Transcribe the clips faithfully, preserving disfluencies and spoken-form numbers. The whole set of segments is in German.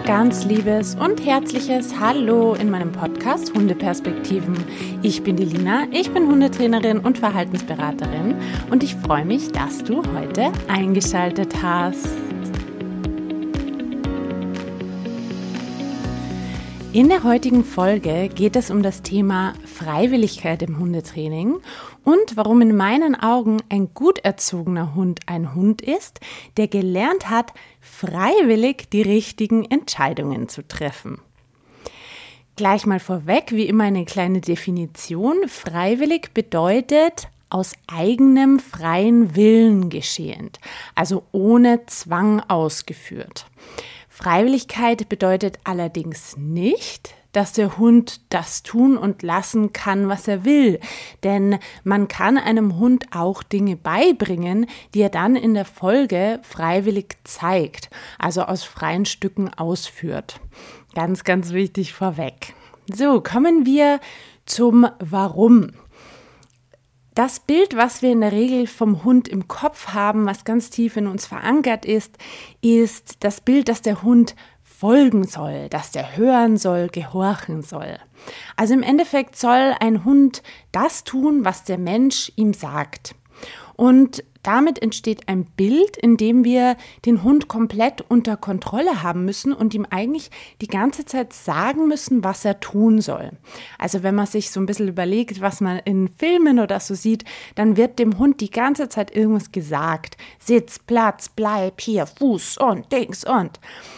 ganz liebes und herzliches Hallo in meinem Podcast Hundeperspektiven. Ich bin die Lina, ich bin Hundetrainerin und Verhaltensberaterin und ich freue mich, dass du heute eingeschaltet hast. In der heutigen Folge geht es um das Thema Freiwilligkeit im Hundetraining und warum in meinen Augen ein gut erzogener Hund ein Hund ist, der gelernt hat, freiwillig die richtigen Entscheidungen zu treffen. Gleich mal vorweg, wie immer eine kleine Definition. Freiwillig bedeutet aus eigenem freien Willen geschehend, also ohne Zwang ausgeführt. Freiwilligkeit bedeutet allerdings nicht, dass der Hund das tun und lassen kann, was er will. Denn man kann einem Hund auch Dinge beibringen, die er dann in der Folge freiwillig zeigt, also aus freien Stücken ausführt. Ganz, ganz wichtig vorweg. So, kommen wir zum Warum. Das Bild, was wir in der Regel vom Hund im Kopf haben, was ganz tief in uns verankert ist, ist das Bild, dass der Hund folgen soll, dass der hören soll, gehorchen soll. Also im Endeffekt soll ein Hund das tun, was der Mensch ihm sagt. Und damit entsteht ein Bild, in dem wir den Hund komplett unter Kontrolle haben müssen und ihm eigentlich die ganze Zeit sagen müssen, was er tun soll. Also wenn man sich so ein bisschen überlegt, was man in Filmen oder so sieht, dann wird dem Hund die ganze Zeit irgendwas gesagt. Sitz, Platz, bleib hier, Fuß und Dings und.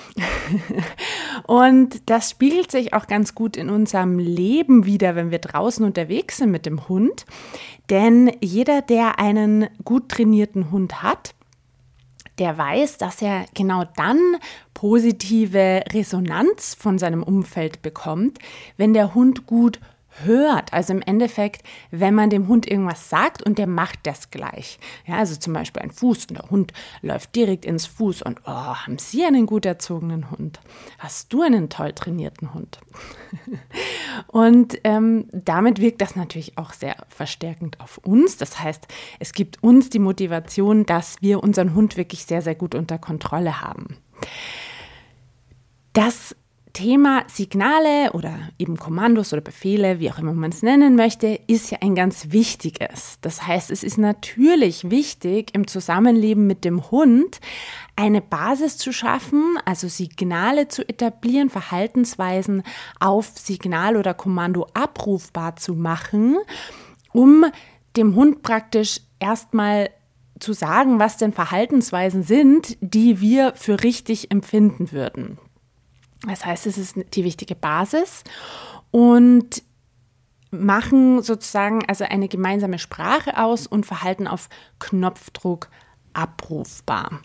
Und das spiegelt sich auch ganz gut in unserem Leben wieder, wenn wir draußen unterwegs sind mit dem Hund. Denn jeder, der einen gut trainierten Hund hat, der weiß, dass er genau dann positive Resonanz von seinem Umfeld bekommt, wenn der Hund gut hört. Also im Endeffekt, wenn man dem Hund irgendwas sagt und der macht das gleich. Ja, also zum Beispiel ein Fuß und der Hund läuft direkt ins Fuß und oh, haben Sie einen gut erzogenen Hund? Hast du einen toll trainierten Hund? Und ähm, damit wirkt das natürlich auch sehr verstärkend auf uns. Das heißt, es gibt uns die Motivation, dass wir unseren Hund wirklich sehr, sehr gut unter Kontrolle haben. Das Thema Signale oder eben Kommandos oder Befehle, wie auch immer man es nennen möchte, ist ja ein ganz wichtiges. Das heißt, es ist natürlich wichtig, im Zusammenleben mit dem Hund eine Basis zu schaffen, also Signale zu etablieren, Verhaltensweisen auf Signal oder Kommando abrufbar zu machen, um dem Hund praktisch erstmal zu sagen, was denn Verhaltensweisen sind, die wir für richtig empfinden würden. Das heißt, es ist die wichtige Basis und machen sozusagen also eine gemeinsame Sprache aus und Verhalten auf Knopfdruck abrufbar.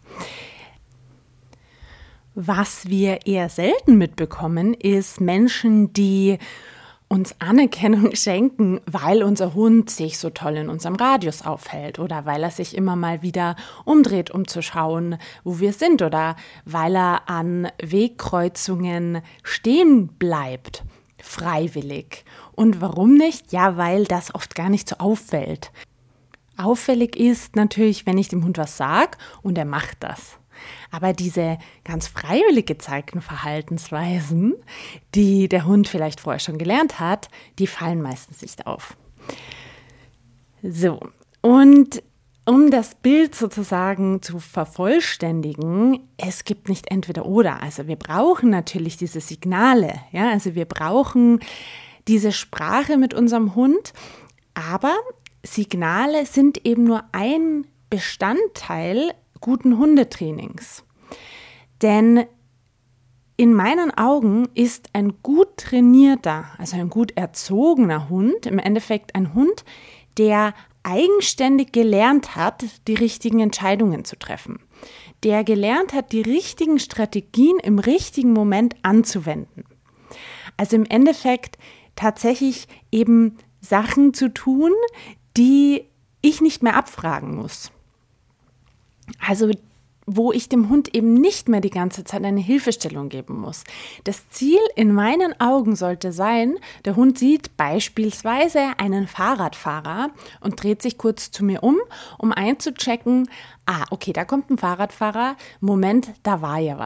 Was wir eher selten mitbekommen, ist Menschen, die uns Anerkennung schenken, weil unser Hund sich so toll in unserem Radius aufhält oder weil er sich immer mal wieder umdreht, um zu schauen, wo wir sind oder weil er an Wegkreuzungen stehen bleibt, freiwillig. Und warum nicht? Ja, weil das oft gar nicht so auffällt. Auffällig ist natürlich, wenn ich dem Hund was sage und er macht das. Aber diese ganz freiwillig gezeigten Verhaltensweisen, die der Hund vielleicht vorher schon gelernt hat, die fallen meistens nicht auf. So, und um das Bild sozusagen zu vervollständigen, es gibt nicht entweder oder. Also wir brauchen natürlich diese Signale, ja, also wir brauchen diese Sprache mit unserem Hund, aber Signale sind eben nur ein Bestandteil guten Hundetrainings. Denn in meinen Augen ist ein gut trainierter, also ein gut erzogener Hund im Endeffekt ein Hund, der eigenständig gelernt hat, die richtigen Entscheidungen zu treffen. Der gelernt hat, die richtigen Strategien im richtigen Moment anzuwenden. Also im Endeffekt tatsächlich eben Sachen zu tun, die ich nicht mehr abfragen muss. Also wo ich dem Hund eben nicht mehr die ganze Zeit eine Hilfestellung geben muss. Das Ziel in meinen Augen sollte sein, der Hund sieht beispielsweise einen Fahrradfahrer und dreht sich kurz zu mir um, um einzuchecken, ah, okay, da kommt ein Fahrradfahrer, Moment, da war ja was.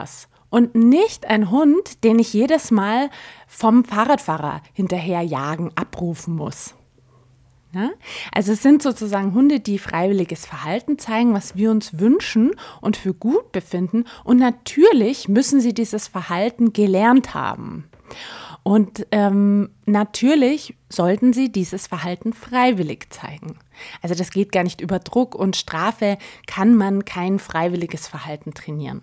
Und nicht ein Hund, den ich jedes Mal vom Fahrradfahrer hinterherjagen, abrufen muss. Ja? Also es sind sozusagen Hunde, die freiwilliges Verhalten zeigen, was wir uns wünschen und für gut befinden. Und natürlich müssen sie dieses Verhalten gelernt haben. Und ähm, natürlich sollten sie dieses Verhalten freiwillig zeigen. Also das geht gar nicht über Druck und Strafe, kann man kein freiwilliges Verhalten trainieren.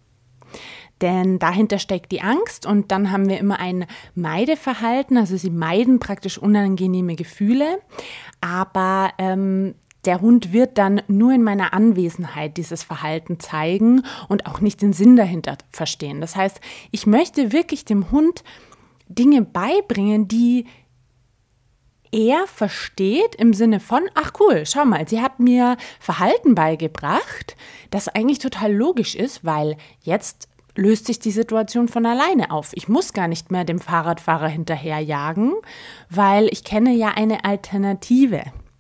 Denn dahinter steckt die Angst und dann haben wir immer ein Meideverhalten, also sie meiden praktisch unangenehme Gefühle, aber ähm, der Hund wird dann nur in meiner Anwesenheit dieses Verhalten zeigen und auch nicht den Sinn dahinter verstehen. Das heißt, ich möchte wirklich dem Hund Dinge beibringen, die er versteht im Sinne von, ach cool, schau mal, sie hat mir Verhalten beigebracht, das eigentlich total logisch ist, weil jetzt löst sich die Situation von alleine auf. Ich muss gar nicht mehr dem Fahrradfahrer hinterherjagen, weil ich kenne ja eine Alternative.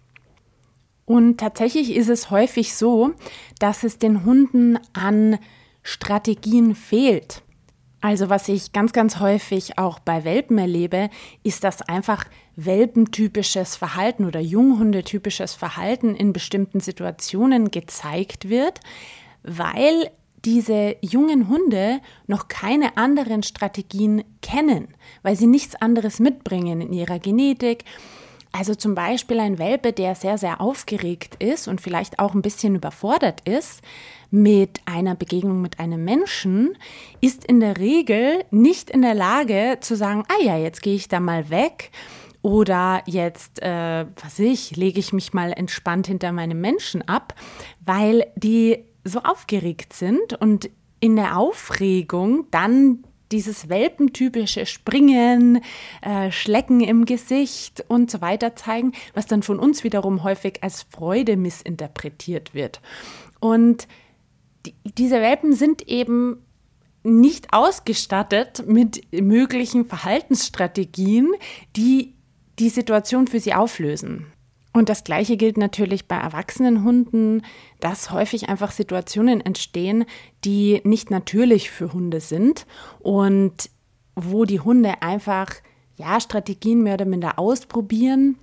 Und tatsächlich ist es häufig so, dass es den Hunden an Strategien fehlt. Also was ich ganz, ganz häufig auch bei Welpen erlebe, ist, dass einfach welpentypisches Verhalten oder junghundetypisches Verhalten in bestimmten Situationen gezeigt wird, weil diese jungen Hunde noch keine anderen Strategien kennen, weil sie nichts anderes mitbringen in ihrer Genetik. Also zum Beispiel ein Welpe, der sehr, sehr aufgeregt ist und vielleicht auch ein bisschen überfordert ist mit einer Begegnung mit einem Menschen, ist in der Regel nicht in der Lage zu sagen, ah ja, jetzt gehe ich da mal weg oder jetzt, äh, was weiß ich, lege ich mich mal entspannt hinter meinem Menschen ab, weil die so aufgeregt sind und in der Aufregung dann dieses welpentypische Springen, äh, Schlecken im Gesicht und so weiter zeigen, was dann von uns wiederum häufig als Freude missinterpretiert wird. Und die, diese Welpen sind eben nicht ausgestattet mit möglichen Verhaltensstrategien, die die Situation für sie auflösen. Und das Gleiche gilt natürlich bei erwachsenen Hunden, dass häufig einfach Situationen entstehen, die nicht natürlich für Hunde sind und wo die Hunde einfach ja, Strategien mehr oder minder ausprobieren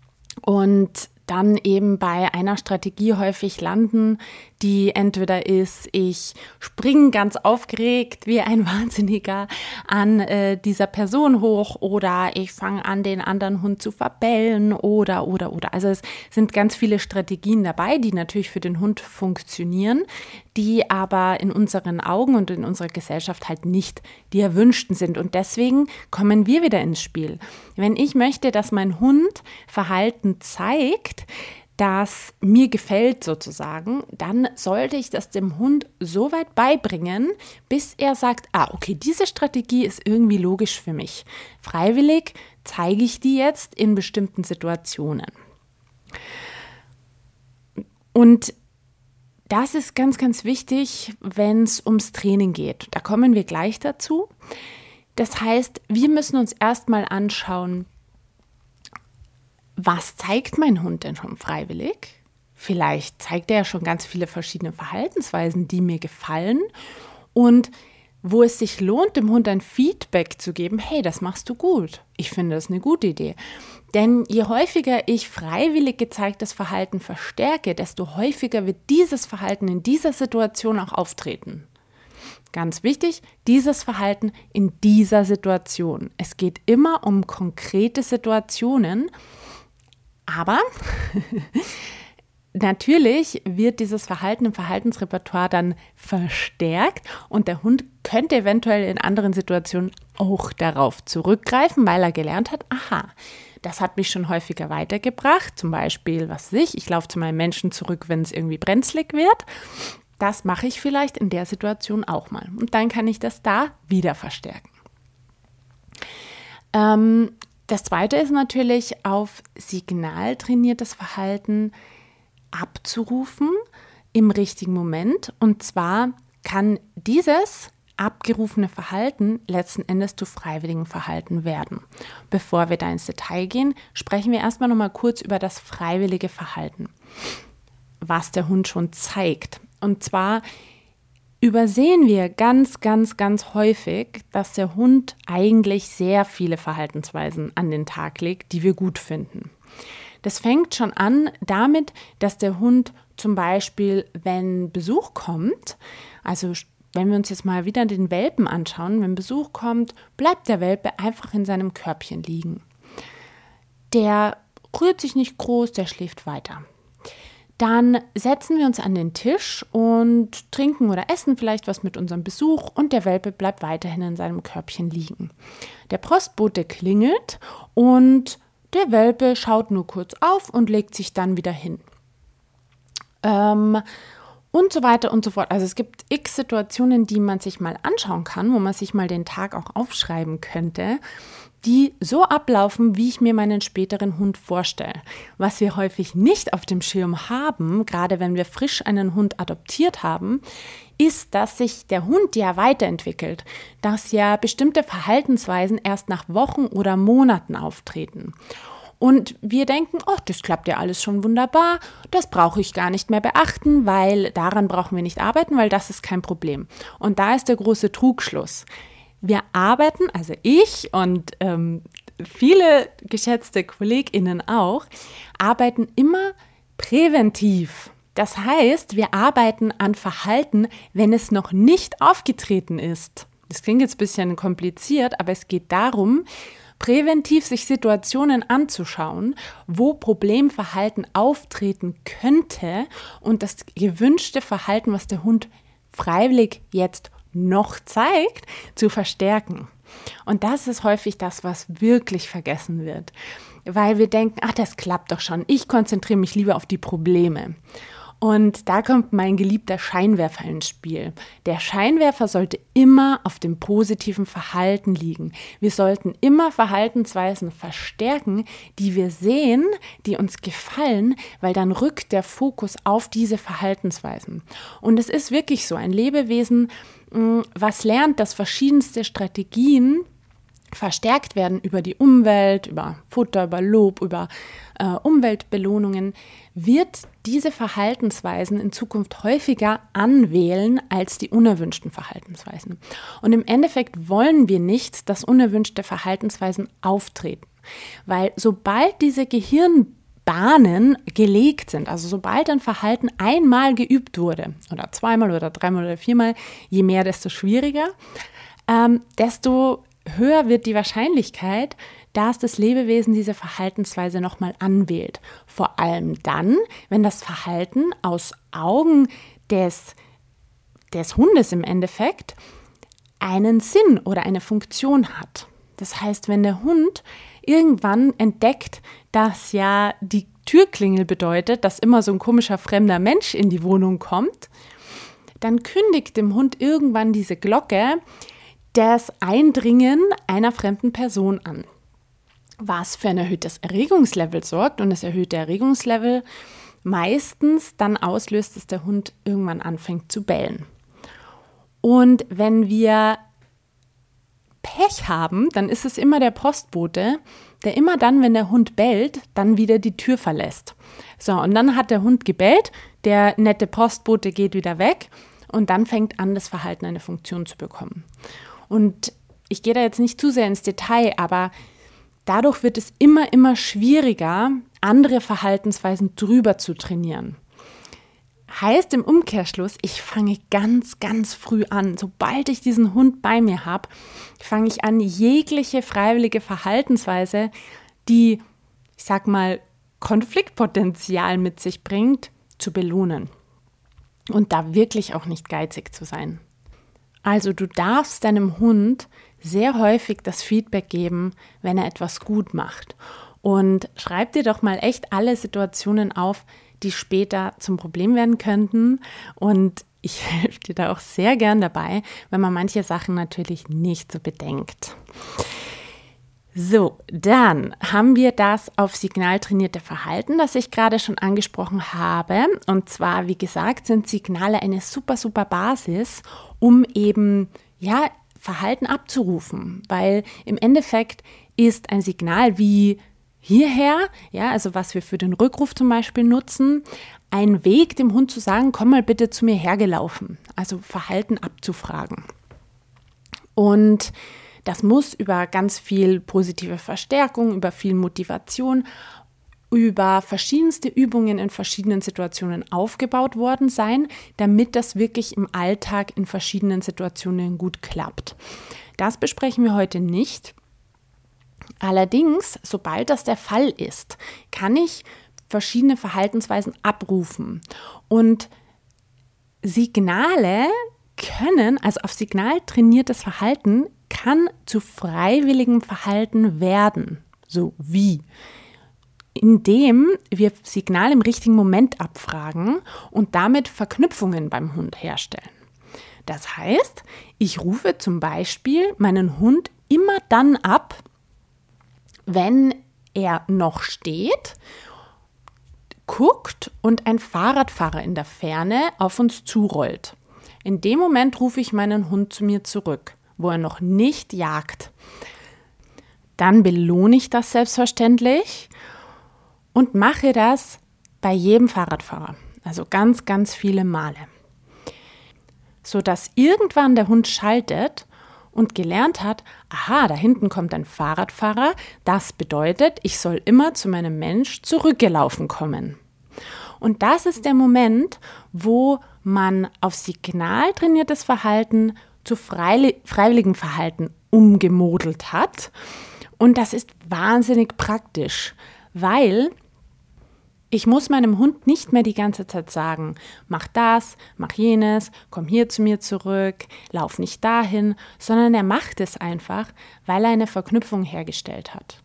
und dann eben bei einer Strategie häufig landen, die entweder ist, ich springe ganz aufgeregt wie ein Wahnsinniger an äh, dieser Person hoch oder ich fange an, den anderen Hund zu verbellen oder, oder, oder. Also es sind ganz viele Strategien dabei, die natürlich für den Hund funktionieren, die aber in unseren Augen und in unserer Gesellschaft halt nicht die erwünschten sind. Und deswegen kommen wir wieder ins Spiel. Wenn ich möchte, dass mein Hund Verhalten zeigt, das mir gefällt sozusagen, dann sollte ich das dem Hund so weit beibringen, bis er sagt, ah, okay, diese Strategie ist irgendwie logisch für mich. Freiwillig zeige ich die jetzt in bestimmten Situationen. Und das ist ganz, ganz wichtig, wenn es ums Training geht. Da kommen wir gleich dazu. Das heißt, wir müssen uns erstmal anschauen, was zeigt mein Hund denn schon freiwillig? Vielleicht zeigt er ja schon ganz viele verschiedene Verhaltensweisen, die mir gefallen und wo es sich lohnt, dem Hund ein Feedback zu geben, hey, das machst du gut. Ich finde das eine gute Idee. Denn je häufiger ich freiwillig gezeigtes Verhalten verstärke, desto häufiger wird dieses Verhalten in dieser Situation auch auftreten. Ganz wichtig, dieses Verhalten in dieser Situation. Es geht immer um konkrete Situationen, aber natürlich wird dieses Verhalten im Verhaltensrepertoire dann verstärkt und der Hund könnte eventuell in anderen Situationen auch darauf zurückgreifen, weil er gelernt hat, aha, das hat mich schon häufiger weitergebracht. Zum Beispiel, was weiß ich, ich laufe zu meinem Menschen zurück, wenn es irgendwie brenzlig wird. Das mache ich vielleicht in der Situation auch mal. Und dann kann ich das da wieder verstärken. Ähm, das Zweite ist natürlich, auf Signal trainiertes Verhalten abzurufen im richtigen Moment. Und zwar kann dieses abgerufene Verhalten letzten Endes zu freiwilligem Verhalten werden. Bevor wir da ins Detail gehen, sprechen wir erstmal noch mal kurz über das freiwillige Verhalten, was der Hund schon zeigt. Und zwar übersehen wir ganz, ganz, ganz häufig, dass der Hund eigentlich sehr viele Verhaltensweisen an den Tag legt, die wir gut finden. Das fängt schon an damit, dass der Hund zum Beispiel, wenn Besuch kommt, also wenn wir uns jetzt mal wieder den Welpen anschauen, wenn Besuch kommt, bleibt der Welpe einfach in seinem Körbchen liegen. Der rührt sich nicht groß, der schläft weiter. Dann setzen wir uns an den Tisch und trinken oder essen vielleicht was mit unserem Besuch und der Welpe bleibt weiterhin in seinem Körbchen liegen. Der Postbote klingelt und der Welpe schaut nur kurz auf und legt sich dann wieder hin. Ähm, und so weiter und so fort. Also es gibt x Situationen, die man sich mal anschauen kann, wo man sich mal den Tag auch aufschreiben könnte, die so ablaufen, wie ich mir meinen späteren Hund vorstelle. Was wir häufig nicht auf dem Schirm haben, gerade wenn wir frisch einen Hund adoptiert haben, ist, dass sich der Hund ja weiterentwickelt, dass ja bestimmte Verhaltensweisen erst nach Wochen oder Monaten auftreten. Und wir denken, oh, das klappt ja alles schon wunderbar, das brauche ich gar nicht mehr beachten, weil daran brauchen wir nicht arbeiten, weil das ist kein Problem. Und da ist der große Trugschluss. Wir arbeiten, also ich und ähm, viele geschätzte KollegInnen auch, arbeiten immer präventiv. Das heißt, wir arbeiten an Verhalten, wenn es noch nicht aufgetreten ist. Das klingt jetzt ein bisschen kompliziert, aber es geht darum, präventiv sich Situationen anzuschauen, wo Problemverhalten auftreten könnte und das gewünschte Verhalten, was der Hund freiwillig jetzt noch zeigt, zu verstärken. Und das ist häufig das, was wirklich vergessen wird, weil wir denken, ach, das klappt doch schon, ich konzentriere mich lieber auf die Probleme. Und da kommt mein geliebter Scheinwerfer ins Spiel. Der Scheinwerfer sollte immer auf dem positiven Verhalten liegen. Wir sollten immer Verhaltensweisen verstärken, die wir sehen, die uns gefallen, weil dann rückt der Fokus auf diese Verhaltensweisen. Und es ist wirklich so, ein Lebewesen, was lernt, dass verschiedenste Strategien verstärkt werden über die Umwelt, über Futter, über Lob, über äh, Umweltbelohnungen, wird diese Verhaltensweisen in Zukunft häufiger anwählen als die unerwünschten Verhaltensweisen. Und im Endeffekt wollen wir nicht, dass unerwünschte Verhaltensweisen auftreten, weil sobald diese Gehirnbahnen gelegt sind, also sobald ein Verhalten einmal geübt wurde oder zweimal oder dreimal oder viermal, je mehr, desto schwieriger, ähm, desto höher wird die Wahrscheinlichkeit, dass das Lebewesen diese Verhaltensweise nochmal anwählt. Vor allem dann, wenn das Verhalten aus Augen des, des Hundes im Endeffekt einen Sinn oder eine Funktion hat. Das heißt, wenn der Hund irgendwann entdeckt, dass ja die Türklingel bedeutet, dass immer so ein komischer fremder Mensch in die Wohnung kommt, dann kündigt dem Hund irgendwann diese Glocke das Eindringen einer fremden Person an, was für ein erhöhtes Erregungslevel sorgt und das erhöhte Erregungslevel meistens dann auslöst, dass der Hund irgendwann anfängt zu bellen. Und wenn wir Pech haben, dann ist es immer der Postbote, der immer dann, wenn der Hund bellt, dann wieder die Tür verlässt. So, und dann hat der Hund gebellt, der nette Postbote geht wieder weg und dann fängt an, das Verhalten eine Funktion zu bekommen. Und ich gehe da jetzt nicht zu sehr ins Detail, aber dadurch wird es immer, immer schwieriger, andere Verhaltensweisen drüber zu trainieren. Heißt im Umkehrschluss, ich fange ganz, ganz früh an. Sobald ich diesen Hund bei mir habe, fange ich an, jegliche freiwillige Verhaltensweise, die, ich sag mal, Konfliktpotenzial mit sich bringt, zu belohnen. Und da wirklich auch nicht geizig zu sein. Also du darfst deinem Hund sehr häufig das Feedback geben, wenn er etwas gut macht. Und schreib dir doch mal echt alle Situationen auf, die später zum Problem werden könnten. Und ich helfe dir da auch sehr gern dabei, wenn man manche Sachen natürlich nicht so bedenkt. So, dann haben wir das auf Signal trainierte Verhalten, das ich gerade schon angesprochen habe. Und zwar, wie gesagt, sind Signale eine super, super Basis, um eben, ja, Verhalten abzurufen. Weil im Endeffekt ist ein Signal wie hierher, ja, also was wir für den Rückruf zum Beispiel nutzen, ein Weg, dem Hund zu sagen, komm mal bitte zu mir hergelaufen, also Verhalten abzufragen. Und das muss über ganz viel positive Verstärkung, über viel Motivation, über verschiedenste Übungen in verschiedenen Situationen aufgebaut worden sein, damit das wirklich im Alltag in verschiedenen Situationen gut klappt. Das besprechen wir heute nicht. Allerdings, sobald das der Fall ist, kann ich verschiedene Verhaltensweisen abrufen. Und Signale können, also auf Signal trainiertes Verhalten, kann zu freiwilligem Verhalten werden. So wie? Indem wir Signal im richtigen Moment abfragen und damit Verknüpfungen beim Hund herstellen. Das heißt, ich rufe zum Beispiel meinen Hund immer dann ab, wenn er noch steht, guckt und ein Fahrradfahrer in der Ferne auf uns zurollt. In dem Moment rufe ich meinen Hund zu mir zurück, wo er noch nicht jagt. Dann belohne ich das selbstverständlich und mache das bei jedem Fahrradfahrer, also ganz, ganz viele Male, sodass irgendwann der Hund schaltet und gelernt hat, aha, da hinten kommt ein Fahrradfahrer, das bedeutet, ich soll immer zu meinem Mensch zurückgelaufen kommen. Und das ist der Moment, wo man auf Signal trainiertes Verhalten zu freiwilligem Verhalten umgemodelt hat. Und das ist wahnsinnig praktisch, weil ich muss meinem Hund nicht mehr die ganze Zeit sagen, mach das, mach jenes, komm hier zu mir zurück, lauf nicht dahin, sondern er macht es einfach, weil er eine Verknüpfung hergestellt hat.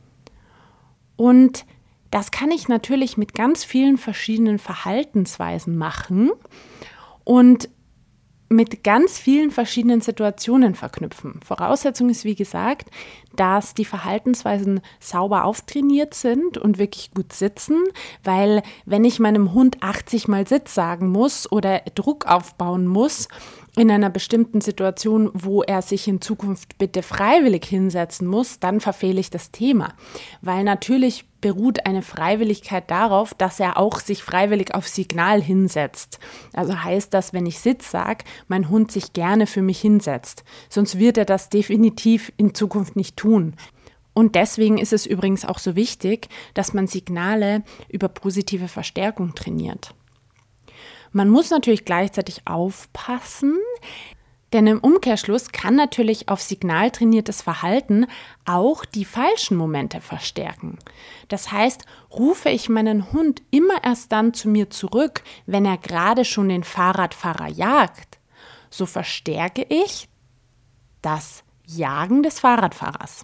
Und das kann ich natürlich mit ganz vielen verschiedenen Verhaltensweisen machen und mit ganz vielen verschiedenen Situationen verknüpfen. Voraussetzung ist, wie gesagt, dass die Verhaltensweisen sauber auftrainiert sind und wirklich gut sitzen, weil wenn ich meinem Hund achtzig Mal Sitz sagen muss oder Druck aufbauen muss in einer bestimmten Situation, wo er sich in Zukunft bitte freiwillig hinsetzen muss, dann verfehle ich das Thema, weil natürlich beruht eine Freiwilligkeit darauf, dass er auch sich freiwillig auf Signal hinsetzt. Also heißt das, wenn ich Sitz sage, mein Hund sich gerne für mich hinsetzt. Sonst wird er das definitiv in Zukunft nicht tun. Und deswegen ist es übrigens auch so wichtig, dass man Signale über positive Verstärkung trainiert. Man muss natürlich gleichzeitig aufpassen, denn im Umkehrschluss kann natürlich auf Signal trainiertes Verhalten auch die falschen Momente verstärken. Das heißt, rufe ich meinen Hund immer erst dann zu mir zurück, wenn er gerade schon den Fahrradfahrer jagt, so verstärke ich das Jagen des Fahrradfahrers.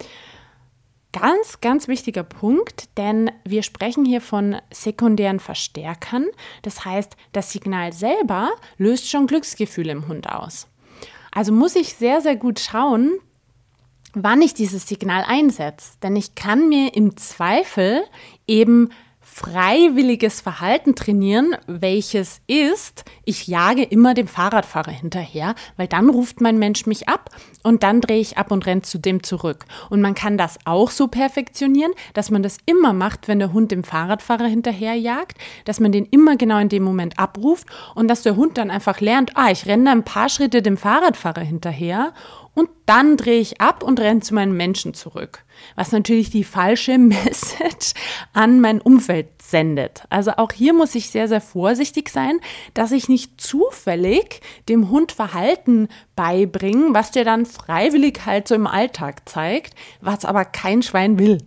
Ganz, ganz wichtiger Punkt, denn wir sprechen hier von sekundären Verstärkern. Das heißt, das Signal selber löst schon Glücksgefühle im Hund aus. Also muss ich sehr, sehr gut schauen, wann ich dieses Signal einsetze. Denn ich kann mir im Zweifel eben freiwilliges Verhalten trainieren, welches ist, ich jage immer dem Fahrradfahrer hinterher, weil dann ruft mein Mensch mich ab und dann drehe ich ab und renne zu dem zurück. Und man kann das auch so perfektionieren, dass man das immer macht, wenn der Hund dem Fahrradfahrer hinterherjagt, dass man den immer genau in dem Moment abruft und dass der Hund dann einfach lernt, ah, ich renne ein paar Schritte dem Fahrradfahrer hinterher und dann drehe ich ab und renne zu meinem Menschen zurück. Was natürlich die falsche Message an mein Umfeld sendet. Also auch hier muss ich sehr, sehr vorsichtig sein, dass ich nicht zufällig dem Hund Verhalten beibringe, was der dann freiwillig halt so im Alltag zeigt, was aber kein Schwein will.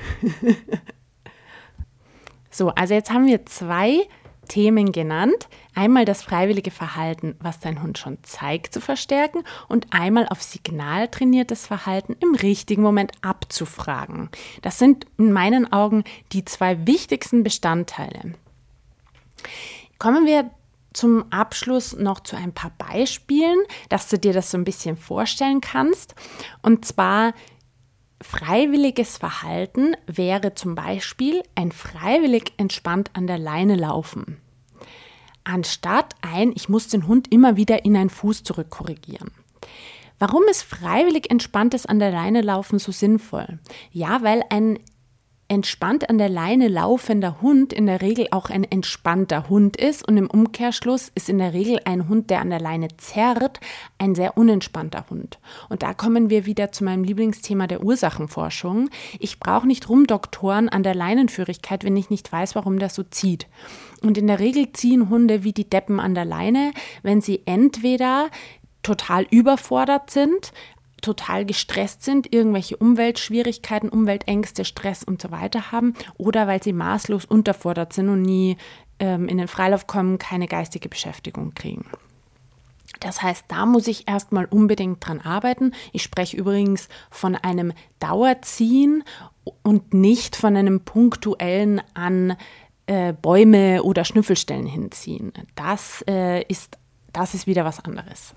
So, also jetzt haben wir zwei Themen genannt. Einmal das freiwillige Verhalten, was dein Hund schon zeigt, zu verstärken und einmal auf Signal trainiertes Verhalten im richtigen Moment abzufragen. Das sind in meinen Augen die zwei wichtigsten Bestandteile. Kommen wir zum Abschluss noch zu ein paar Beispielen, dass du dir das so ein bisschen vorstellen kannst. Und zwar freiwilliges Verhalten wäre zum Beispiel ein freiwillig entspannt an der Leine laufen, anstatt ein, ich muss den Hund immer wieder in einen Fuß zurückkorrigieren. Warum ist freiwillig entspanntes an der Leine laufen so sinnvoll? Ja, weil ein entspannt an der Leine laufender Hund in der Regel auch ein entspannter Hund ist und im Umkehrschluss ist in der Regel ein Hund, der an der Leine zerrt, ein sehr unentspannter Hund. Und da kommen wir wieder zu meinem Lieblingsthema der Ursachenforschung. Ich brauche nicht rumdoktoren an der Leinenführigkeit, wenn ich nicht weiß, warum das so zieht. Und in der Regel ziehen Hunde wie die Deppen an der Leine, wenn sie entweder total überfordert sind, total gestresst sind, irgendwelche Umweltschwierigkeiten, Umweltängste, Stress und so weiter haben oder weil sie maßlos unterfordert sind und nie ähm, in den Freilauf kommen, keine geistige Beschäftigung kriegen. Das heißt, da muss ich erstmal unbedingt dran arbeiten. Ich spreche übrigens von einem Dauerziehen und nicht von einem punktuellen an äh, Bäume oder Schnüffelstellen hinziehen. Das, äh, ist, das ist wieder was anderes.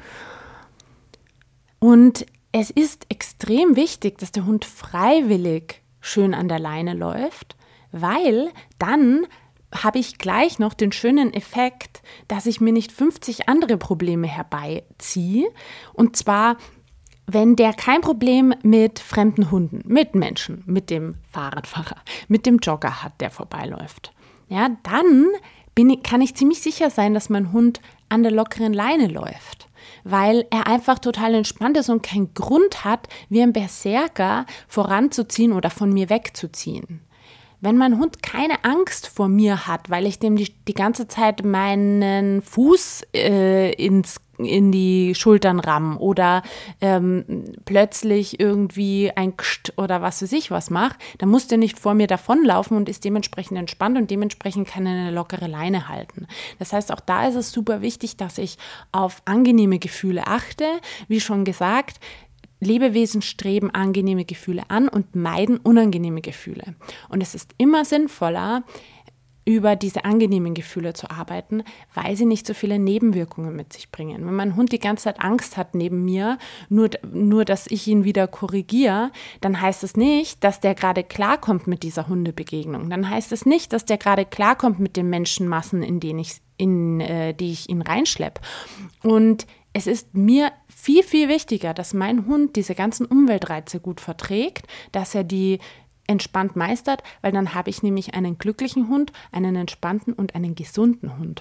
Und es ist extrem wichtig, dass der Hund freiwillig schön an der Leine läuft, weil dann habe ich gleich noch den schönen Effekt, dass ich mir nicht fünfzig andere Probleme herbeiziehe. Und zwar, wenn der kein Problem mit fremden Hunden, mit Menschen, mit dem Fahrradfahrer, mit dem Jogger hat, der vorbeiläuft, ja, dann bin ich, kann ich ziemlich sicher sein, dass mein Hund an der lockeren Leine läuft, weil er einfach total entspannt ist und keinen Grund hat, wie ein Berserker voranzuziehen oder von mir wegzuziehen. Wenn mein Hund keine Angst vor mir hat, weil ich dem die, die ganze Zeit meinen Fuß äh, ins, in die Schultern ramm oder ähm, plötzlich irgendwie ein Kscht oder was weiß ich was mache, dann muss der nicht vor mir davonlaufen und ist dementsprechend entspannt und dementsprechend kann er eine lockere Leine halten. Das heißt, auch da ist es super wichtig, dass ich auf angenehme Gefühle achte. Wie schon gesagt, Lebewesen streben angenehme Gefühle an und meiden unangenehme Gefühle. Und es ist immer sinnvoller, über diese angenehmen Gefühle zu arbeiten, weil sie nicht so viele Nebenwirkungen mit sich bringen. Wenn mein Hund die ganze Zeit Angst hat neben mir, nur, nur dass ich ihn wieder korrigiere, dann heißt es nicht, dass der gerade klarkommt mit dieser Hundebegegnung. Dann heißt es nicht, dass der gerade klarkommt mit den Menschenmassen, in, denen ich, in äh, die ich ihn reinschleppe. Und es ist mir viel, viel wichtiger, dass mein Hund diese ganzen Umweltreize gut verträgt, dass er die entspannt meistert, weil dann habe ich nämlich einen glücklichen Hund, einen entspannten und einen gesunden Hund.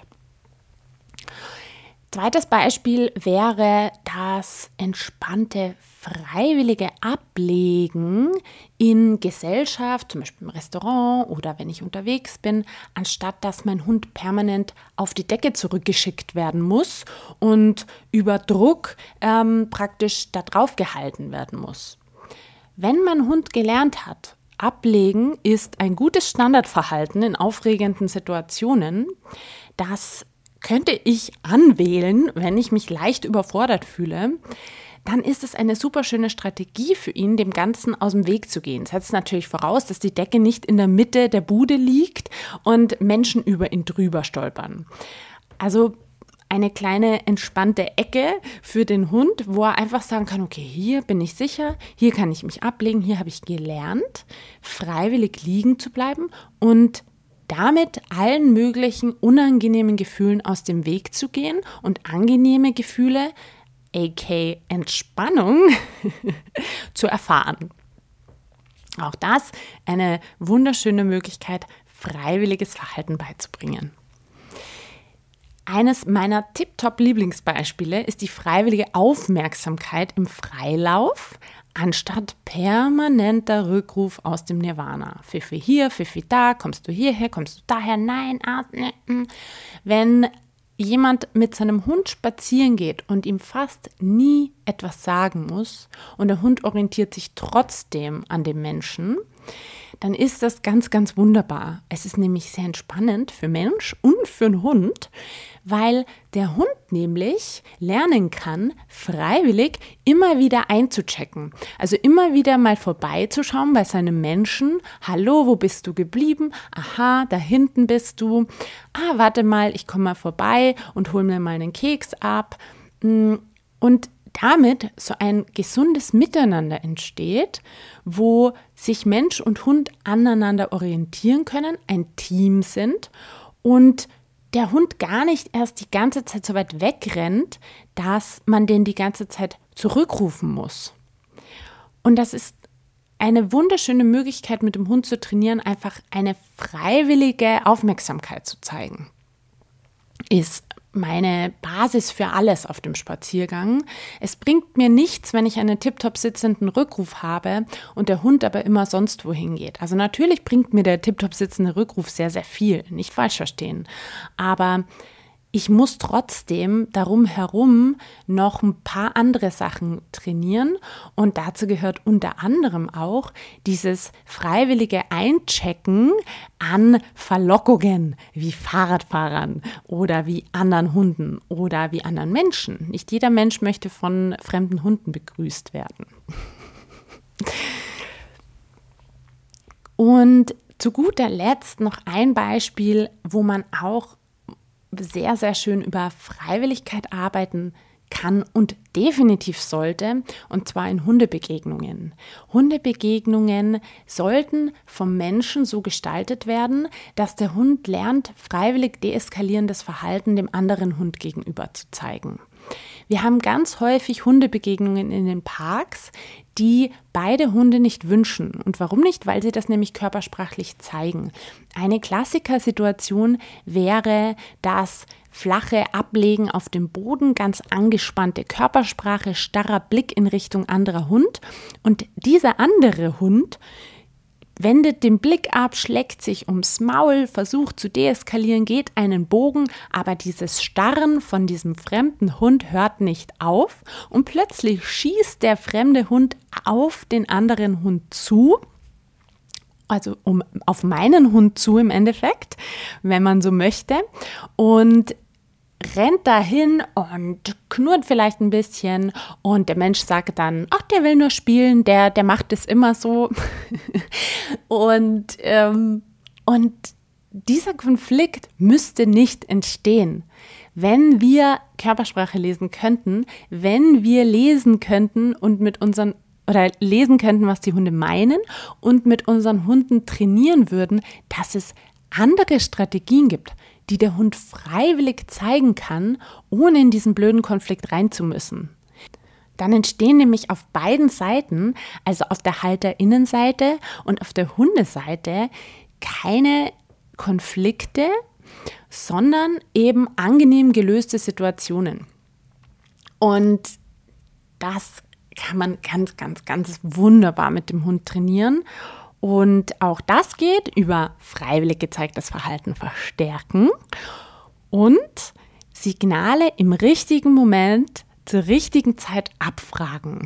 Zweites Beispiel wäre das entspannte, freiwillige Ablegen in Gesellschaft, zum Beispiel im Restaurant oder wenn ich unterwegs bin, anstatt dass mein Hund permanent auf die Decke zurückgeschickt werden muss und über Druck ähm, praktisch da drauf gehalten werden muss. Wenn mein Hund gelernt hat, Ablegen ist ein gutes Standardverhalten in aufregenden Situationen, das könnte ich anwählen, wenn ich mich leicht überfordert fühle, dann ist es eine super schöne Strategie für ihn, dem Ganzen aus dem Weg zu gehen. Das setzt natürlich voraus, dass die Decke nicht in der Mitte der Bude liegt und Menschen über ihn drüber stolpern. Also eine kleine entspannte Ecke für den Hund, wo er einfach sagen kann, okay, hier bin ich sicher, hier kann ich mich ablegen, hier habe ich gelernt, freiwillig liegen zu bleiben und damit allen möglichen unangenehmen Gefühlen aus dem Weg zu gehen und angenehme Gefühle, aka Entspannung, zu erfahren. Auch das eine wunderschöne Möglichkeit, freiwilliges Verhalten beizubringen. Eines meiner Tip-Top-Lieblingsbeispiele ist die freiwillige Aufmerksamkeit im Freilauf, anstatt permanenter Rückruf aus dem Nirvana. Pfiffi hier, Pfiffi da, kommst du hierher, kommst du daher, nein, ah, ne, mm. Wenn jemand mit seinem Hund spazieren geht und ihm fast nie etwas sagen muss und der Hund orientiert sich trotzdem an dem Menschen, dann ist das ganz, ganz wunderbar. Es ist nämlich sehr entspannend für Mensch und für den Hund, weil der Hund nämlich lernen kann, freiwillig immer wieder einzuchecken. Also immer wieder mal vorbeizuschauen bei seinem Menschen. Hallo, wo bist du geblieben? Aha, da hinten bist du. Ah, warte mal, ich komme mal vorbei und hole mir mal einen Keks ab. Und damit so ein gesundes Miteinander entsteht, wo sich Mensch und Hund aneinander orientieren können, ein Team sind und der Hund gar nicht erst die ganze Zeit so weit wegrennt, dass man den die ganze Zeit zurückrufen muss. Und das ist eine wunderschöne Möglichkeit, mit dem Hund zu trainieren, einfach eine freiwillige Aufmerksamkeit zu zeigen. Ist meine Basis für alles auf dem Spaziergang. Es bringt mir nichts, wenn ich einen tiptop sitzenden Rückruf habe und der Hund aber immer sonst wohin geht. Also natürlich bringt mir der tiptop sitzende Rückruf sehr, sehr viel, nicht falsch verstehen. Aber ich muss trotzdem darum herum noch ein paar andere Sachen trainieren und dazu gehört unter anderem auch dieses freiwillige Einchecken an Verlockungen wie Fahrradfahrern oder wie anderen Hunden oder wie anderen Menschen. Nicht jeder Mensch möchte von fremden Hunden begrüßt werden. Und zu guter Letzt noch ein Beispiel, wo man auch sehr, sehr schön über Freiwilligkeit arbeiten kann und definitiv sollte, und zwar in Hundebegegnungen. Hundebegegnungen sollten vom Menschen so gestaltet werden, dass der Hund lernt, freiwillig deeskalierendes Verhalten dem anderen Hund gegenüber zu zeigen. Wir haben ganz häufig Hundebegegnungen in den Parks, die beide Hunde nicht wünschen. Und warum nicht? Weil sie das nämlich körpersprachlich zeigen. Eine Klassikersituation wäre das flache Ablegen auf dem Boden, ganz angespannte Körpersprache, starrer Blick in Richtung anderer Hund. Und dieser andere Hund wendet den Blick ab, schlägt sich ums Maul, versucht zu deeskalieren, geht einen Bogen, aber dieses Starren von diesem fremden Hund hört nicht auf und plötzlich schießt der fremde Hund auf den anderen Hund zu, also um, auf meinen Hund zu im Endeffekt, wenn man so möchte, und rennt dahin und knurrt vielleicht ein bisschen und der Mensch sagt dann, ach, der will nur spielen, der, der macht es immer so. und, ähm, und dieser Konflikt müsste nicht entstehen, wenn wir Körpersprache lesen könnten, wenn wir lesen könnten und mit unseren oder lesen könnten, was die Hunde meinen und mit unseren Hunden trainieren würden, dass es andere Strategien gibt, die der Hund freiwillig zeigen kann, ohne in diesen blöden Konflikt rein zu müssen. Dann entstehen nämlich auf beiden Seiten, also auf der HalterInnenseite und auf der Hundeseite, keine Konflikte, sondern eben angenehm gelöste Situationen. Und das kann man ganz, ganz, ganz wunderbar mit dem Hund trainieren. Und auch das geht über freiwillig gezeigtes Verhalten verstärken und Signale im richtigen Moment zur richtigen Zeit abfragen.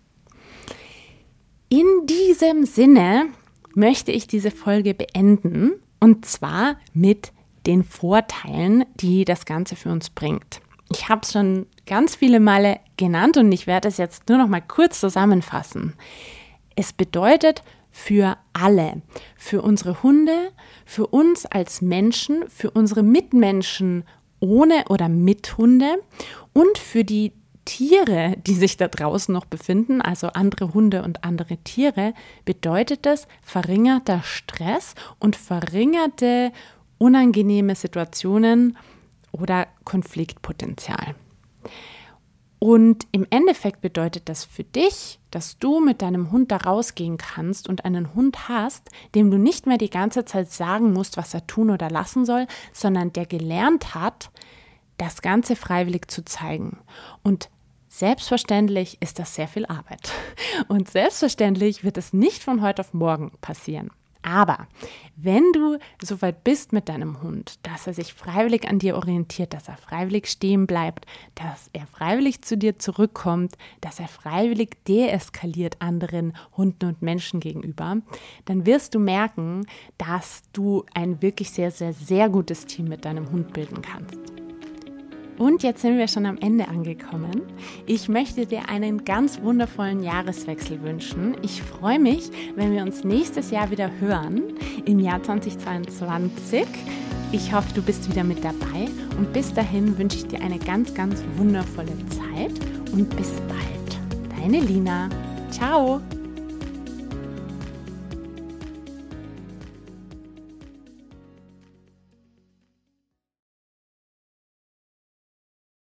In diesem Sinne möchte ich diese Folge beenden, und zwar mit den Vorteilen, die das Ganze für uns bringt. Ich habe es schon ganz viele Male genannt und ich werde es jetzt nur noch mal kurz zusammenfassen. Es bedeutet für alle, für unsere Hunde, für uns als Menschen, für unsere Mitmenschen ohne oder mit Hunde und für die Tiere, die sich da draußen noch befinden, also andere Hunde und andere Tiere, bedeutet das verringerter Stress und verringerte unangenehme Situationen oder Konfliktpotenzial. Und im Endeffekt bedeutet das für dich, dass du mit deinem Hund da rausgehen kannst und einen Hund hast, dem du nicht mehr die ganze Zeit sagen musst, was er tun oder lassen soll, sondern der gelernt hat, das Ganze freiwillig zu zeigen. Und selbstverständlich ist das sehr viel Arbeit. Und selbstverständlich wird es nicht von heute auf morgen passieren. Aber wenn du soweit bist mit deinem Hund, dass er sich freiwillig an dir orientiert, dass er freiwillig stehen bleibt, dass er freiwillig zu dir zurückkommt, dass er freiwillig deeskaliert anderen Hunden und Menschen gegenüber, dann wirst du merken, dass du ein wirklich sehr, sehr, sehr gutes Team mit deinem Hund bilden kannst. Und jetzt sind wir schon am Ende angekommen. Ich möchte dir einen ganz wundervollen Jahreswechsel wünschen. Ich freue mich, wenn wir uns nächstes Jahr wieder hören, im Jahr zweitausendzweiundzwanzig. Ich hoffe, du bist wieder mit dabei und bis dahin wünsche ich dir eine ganz, ganz wundervolle Zeit und bis bald. Deine Lina. Ciao.